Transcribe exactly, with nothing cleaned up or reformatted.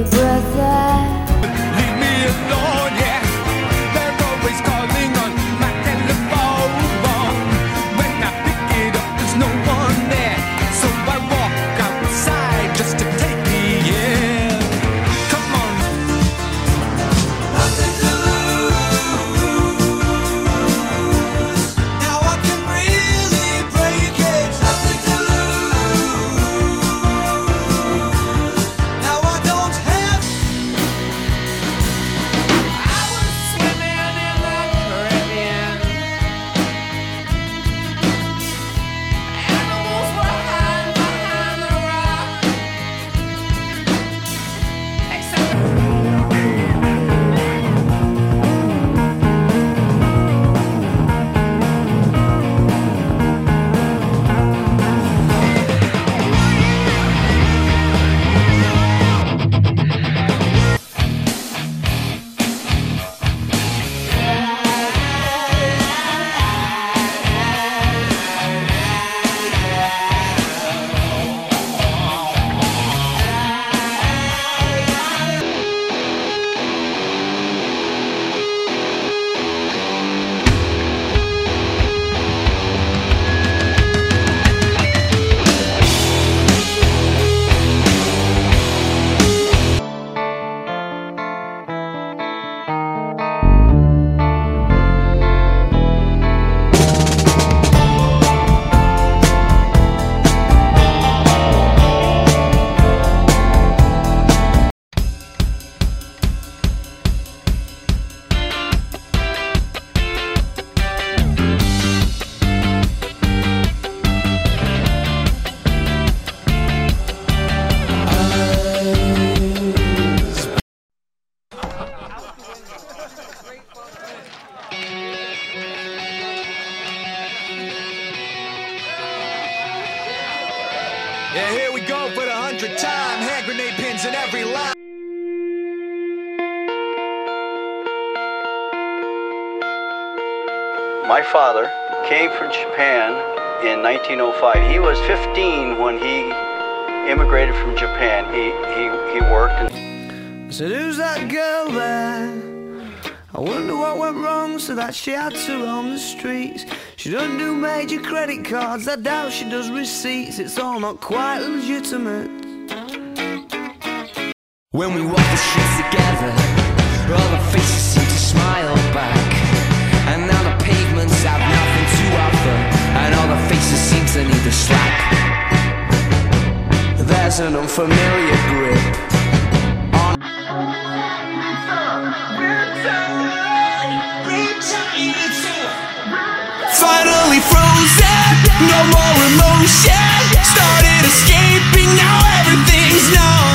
brother. Leave me alone, yeah. They're always calling on my telephone. When I pick it up, there's no one there. So I walk outside just to take the air. Come on. Nothing to lose. Now I can really break it. Nothing to lose. Now I don't have. I was swimming in the Caribbean. Animals were hiding behind the rock. Except yeah, here we go for the hundredth time. Hand grenade pins in every line. My father came from Japan in nineteen oh five. He was fifteen when he immigrated from Japan. He he, he worked and I said, who's that girl there? I wonder what went wrong so that she had to roam the streets. She doesn't do major credit cards, I doubt she does receipts. It's all not quite legitimate. When we walk the streets together, all the faces seem to smile back. And now the pavements have nothing to offer, and all the faces seem to need a slap. There's an unfamiliar grip on Finally frozen, no more emotion. Started escaping, now everything's known.